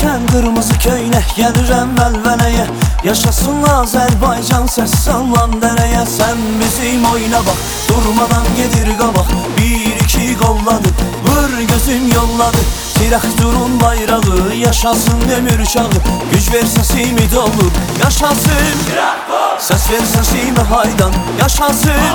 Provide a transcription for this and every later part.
Giymişən qırmızı köynək, gəlirəm vəlvələyə. Yaşasın Azərbaycan, səs sallan dərəyə. Sən bizim oyuna bax, durmadan gedir qabaq. Bir iki qolladı, vur gözüm yolladı. Traktorun bayrağı, yaşasın ömür çağı. Güc ver səsimi dolur, yaşasın traktor. Səs ver səsimi haydan, yaşasın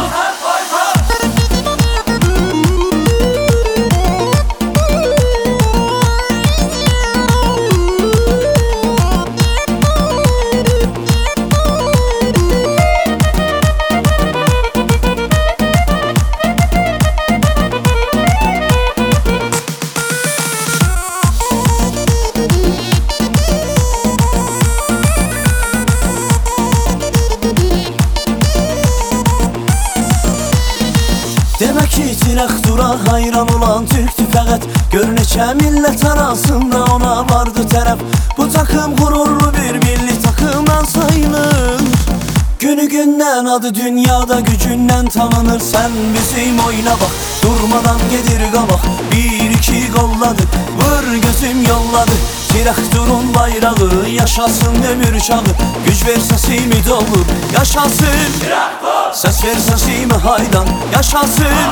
Demək ki, traktora hayran olan Türk'tü fəqət. Gör neçə millət arasında ona vardı tərəf. Bu takım qururlu bir milli takımdan sayılır. Günü gündən adı dünyada gücündən tanınır. Sən bizim oyuna bax, durmadan gedir qabaq. Bir iki qolladı, vur gözüm yolladı. Traktorun bayrağı, yaşasın ömür çağı. Güc ver səsimi dolur, yaşasın traktor. Səs ver səsimi haydan, yaşasın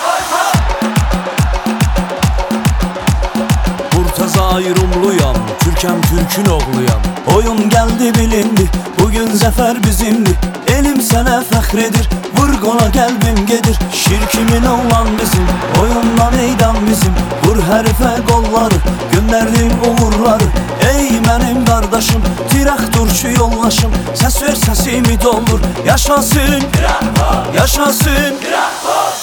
Murtaza Rumluyam, Türkəm Türk'ün oğluyam. Oyun geldi bilindi, bugün zəfər bizimdir. Elim sənə fəxr edir, vur qola qəlbim gedir. Şirkimin olan bizim, oyunla meydan bizim. Vur hərifə qolları, göndərdim uğurları. Ey mənim qardaşım, traktorçu yoldaşım. Səs ver səsimi doldur, yaşasın traktor, yaşasın traktor.